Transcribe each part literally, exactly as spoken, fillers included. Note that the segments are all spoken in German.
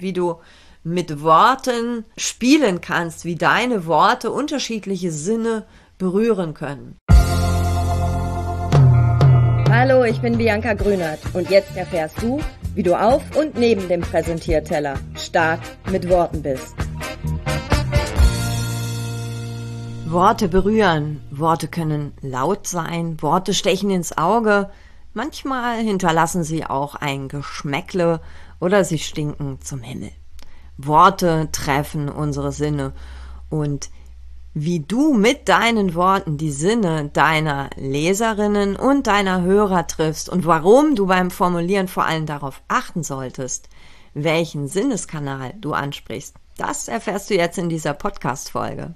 wie du mit Worten spielen kannst, wie deine Worte unterschiedliche Sinne berühren können. Hallo, ich bin Bianca Grünert und jetzt erfährst du, wie du auf und neben dem Präsentierteller stark mit Worten bist. Worte berühren, Worte können laut sein, Worte stechen ins Auge, manchmal hinterlassen sie auch ein Geschmäckle oder sie stinken zum Himmel. Worte treffen unsere Sinne und wie du mit deinen Worten die Sinne deiner Leserinnen und deiner Hörer triffst und warum du beim Formulieren vor allem darauf achten solltest, welchen Sinneskanal du ansprichst, das erfährst du jetzt in dieser Podcast-Folge.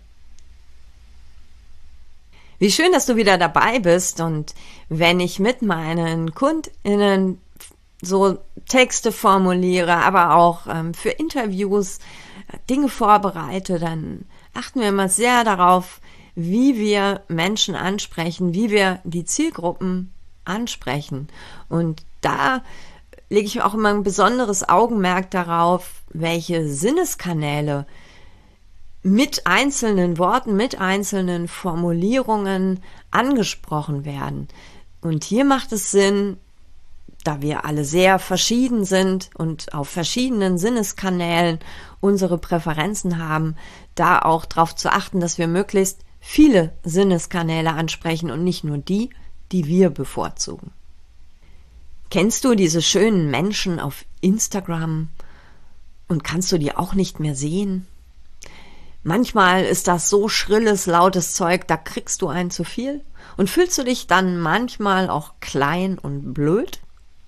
Wie schön, dass du wieder dabei bist und wenn ich mit meinen KundInnen so Texte formuliere, aber auch ähm, für Interviews Dinge vorbereite, dann achten wir immer sehr darauf, wie wir Menschen ansprechen, wie wir die Zielgruppen ansprechen. Und da lege ich auch immer ein besonderes Augenmerk darauf, welche Sinneskanäle mit einzelnen Worten, mit einzelnen Formulierungen angesprochen werden. Und hier macht es Sinn, da wir alle sehr verschieden sind und auf verschiedenen Sinneskanälen unsere Präferenzen haben, da auch darauf zu achten, dass wir möglichst viele Sinneskanäle ansprechen und nicht nur die, die wir bevorzugen. Kennst du diese schönen Menschen auf Instagram und kannst du die auch nicht mehr sehen? Manchmal ist das so schrilles, lautes Zeug, da kriegst du einen zu viel und fühlst du dich dann manchmal auch klein und blöd?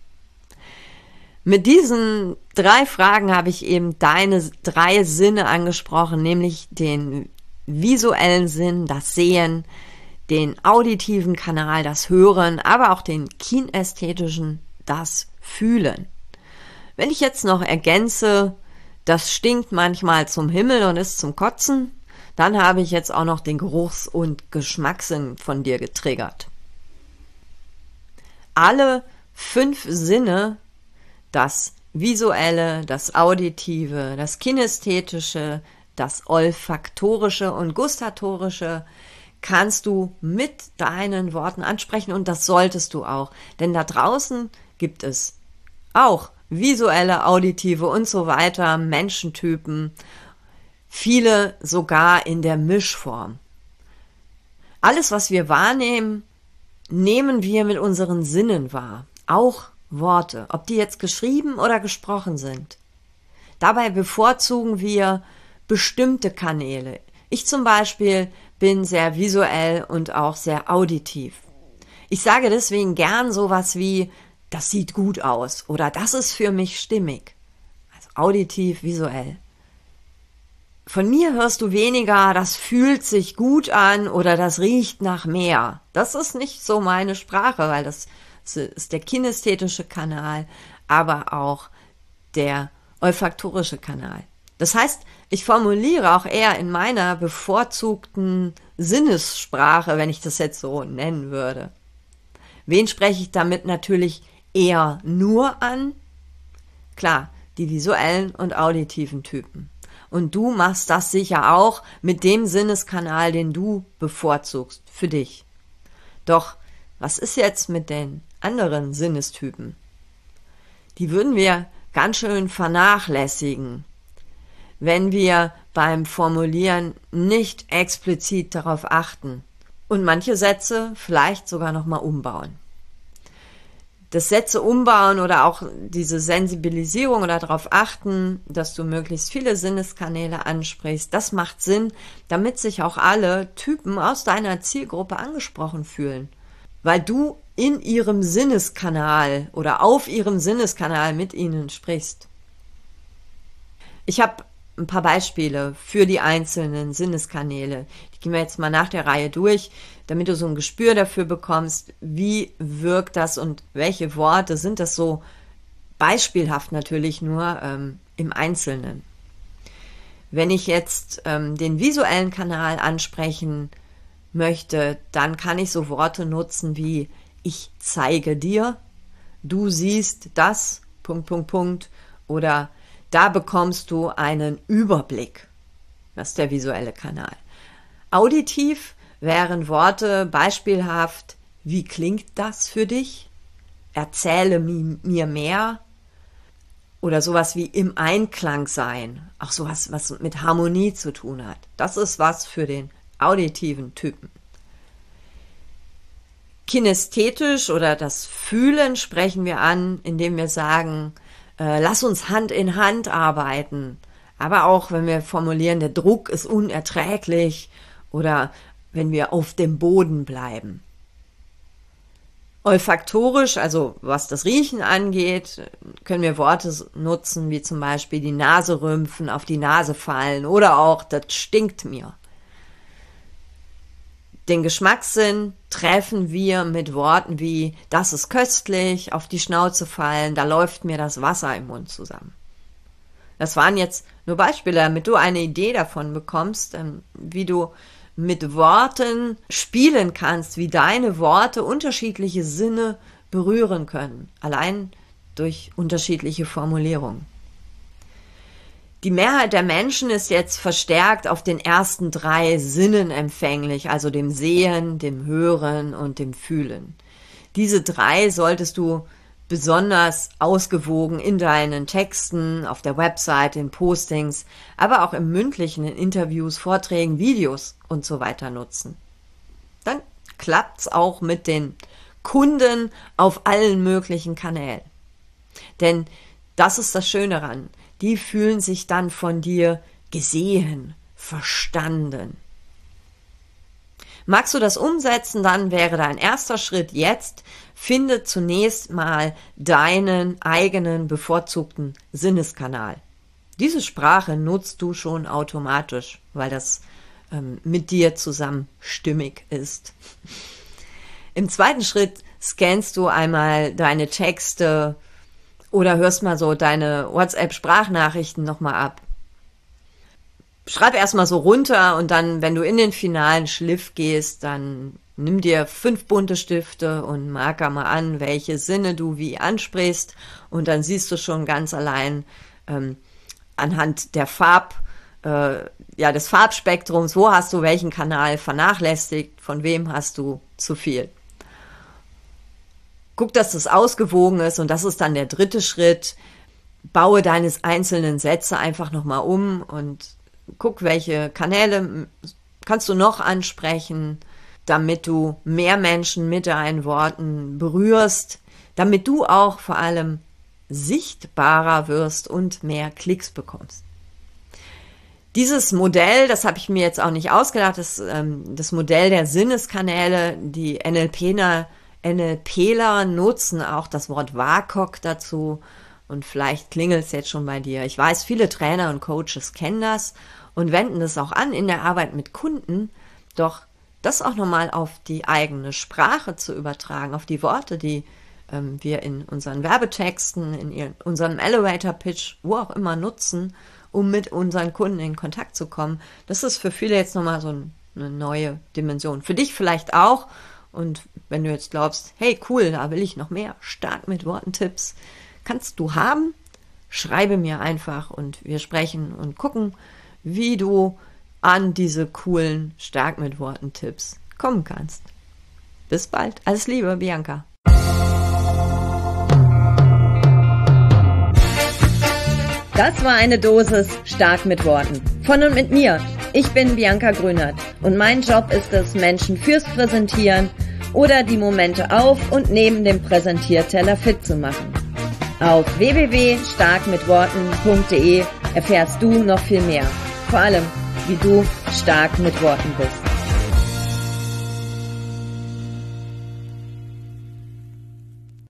Mit diesen drei Fragen habe ich eben deine drei Sinne angesprochen, nämlich den visuellen Sinn, das Sehen, den auditiven Kanal, das Hören, aber auch den kinästhetischen, das Fühlen. Wenn ich jetzt noch ergänze, das stinkt manchmal zum Himmel und ist zum Kotzen, dann habe ich jetzt auch noch den Geruchs- und Geschmackssinn von dir getriggert. Alle fünf Sinne, das Visuelle, das Auditive, das Kinästhetische, das Olfaktorische und Gustatorische kannst du mit deinen Worten ansprechen und das solltest du auch. Denn da draußen gibt es auch visuelle, auditive und so weiter Menschentypen, viele sogar in der Mischform. Alles, was wir wahrnehmen, nehmen wir mit unseren Sinnen wahr, auch Worte, ob die jetzt geschrieben oder gesprochen sind. Dabei bevorzugen wir bestimmte Kanäle. Ich zum Beispiel bin sehr visuell und auch sehr auditiv. Ich sage deswegen gern sowas wie, das sieht gut aus oder das ist für mich stimmig. Also auditiv, visuell. Von mir hörst du weniger, das fühlt sich gut an oder das riecht nach mehr. Das ist nicht so meine Sprache, weil das ist der kinästhetische Kanal, aber auch der olfaktorische Kanal. Das heißt, ich formuliere auch eher in meiner bevorzugten Sinnessprache, wenn ich das jetzt so nennen würde. Wen spreche ich damit natürlich eher nur an? Klar, die visuellen und auditiven Typen. Und du machst das sicher auch mit dem Sinneskanal, den du bevorzugst für dich. Doch, was ist jetzt mit den anderen Sinnestypen? Die würden wir ganz schön vernachlässigen, wenn wir beim Formulieren nicht explizit darauf achten und manche Sätze vielleicht sogar nochmal umbauen. Das Sätze umbauen oder auch diese Sensibilisierung oder darauf achten, dass du möglichst viele Sinneskanäle ansprichst, das macht Sinn, damit sich auch alle Typen aus deiner Zielgruppe angesprochen fühlen, weil du in ihrem Sinneskanal oder auf ihrem Sinneskanal mit ihnen sprichst. Ich habe ein paar Beispiele für die einzelnen Sinneskanäle. Die gehen wir jetzt mal nach der Reihe durch, damit du so ein Gespür dafür bekommst, wie wirkt das und welche Worte sind das so beispielhaft natürlich nur ähm, im Einzelnen. Wenn ich jetzt ähm, den visuellen Kanal ansprechen möchte, dann kann ich so Worte nutzen wie ich zeige dir, du siehst das, Punkt, Punkt, Punkt, oder Da bekommst du einen Überblick. Das ist der visuelle Kanal. Auditiv wären Worte beispielhaft: Wie klingt das für dich? Erzähle mir mehr. Oder sowas wie im Einklang sein. Auch sowas, was mit Harmonie zu tun hat. Das ist was für den auditiven Typen. Kinästhetisch oder das Fühlen sprechen wir an, indem wir sagen, äh, lass uns Hand in Hand arbeiten. Aber auch, wenn wir formulieren, der Druck ist unerträglich oder wenn wir auf dem Boden bleiben. Olfaktorisch, also was das Riechen angeht, können wir Worte nutzen, wie zum Beispiel die Nase rümpfen, auf die Nase fallen oder auch, das stinkt mir. Den Geschmackssinn treffen wir mit Worten wie, das ist köstlich, auf die Schnauze fallen, da läuft mir das Wasser im Mund zusammen. Das waren jetzt nur Beispiele, damit du eine Idee davon bekommst, wie du mit Worten spielen kannst, wie deine Worte unterschiedliche Sinne berühren können, allein durch unterschiedliche Formulierungen. Die Mehrheit der Menschen ist jetzt verstärkt auf den ersten drei Sinnen empfänglich, also dem Sehen, dem Hören und dem Fühlen. Diese drei solltest du besonders ausgewogen in deinen Texten, auf der Website, in Postings, aber auch im mündlichen, in Interviews, Vorträgen, Videos und so weiter nutzen. Dann klappt's auch mit den Kunden auf allen möglichen Kanälen. Denn das ist das Schöne daran. Die fühlen sich dann von dir gesehen, verstanden. Magst du das umsetzen, dann wäre dein erster Schritt jetzt, finde zunächst mal deinen eigenen bevorzugten Sinneskanal. Diese Sprache nutzt du schon automatisch, weil das ähm, mit dir zusammen stimmig ist. Im zweiten Schritt scannst du einmal deine Texte oder hörst mal so deine WhatsApp-Sprachnachrichten nochmal ab. Schreib erstmal so runter und dann, wenn du in den finalen Schliff gehst, dann nimm dir fünf bunte Stifte und marker mal an, welche Sinne du wie ansprichst, und dann siehst du schon ganz allein ähm, anhand der Farb, äh, ja, des Farbspektrums, wo hast du welchen Kanal vernachlässigt, von wem hast du zu viel. Guck, dass das ausgewogen ist, und das ist dann der dritte Schritt. Baue deines einzelnen Sätze einfach nochmal um und guck, welche Kanäle kannst du noch ansprechen, damit du mehr Menschen mit deinen Worten berührst, damit du auch vor allem sichtbarer wirst und mehr Klicks bekommst. Dieses Modell, das habe ich mir jetzt auch nicht ausgedacht, das, ähm, das Modell der Sinneskanäle, die NLPler, NLPler nutzen auch das Wort W A C O G dazu. Und vielleicht klingelt es jetzt schon bei dir. Ich weiß, viele Trainer und Coaches kennen das und wenden das auch an in der Arbeit mit Kunden. Doch das auch nochmal auf die eigene Sprache zu übertragen, auf die Worte, die ähm, wir in unseren Werbetexten, in ihren, unserem Elevator-Pitch, wo auch immer nutzen, um mit unseren Kunden in Kontakt zu kommen. Das ist für viele jetzt nochmal so ein, eine neue Dimension. Für dich vielleicht auch. Und wenn du jetzt glaubst, hey cool, da will ich noch mehr stark mit Worten Tipps, kannst du haben, schreibe mir einfach und wir sprechen und gucken, wie du an diese coolen stark mit Worten Tipps kommen kannst. Bis bald. Alles Liebe, Bianca. Das war eine Dosis stark mit Worten. Von und mit mir. Ich bin Bianca Grünert und mein Job ist es, Menschen fürs Präsentieren oder die Momente auf und neben dem Präsentierteller fit zu machen. Auf w w w punkt stark mit worten punkt de erfährst du noch viel mehr. Vor allem, wie du stark mit Worten bist.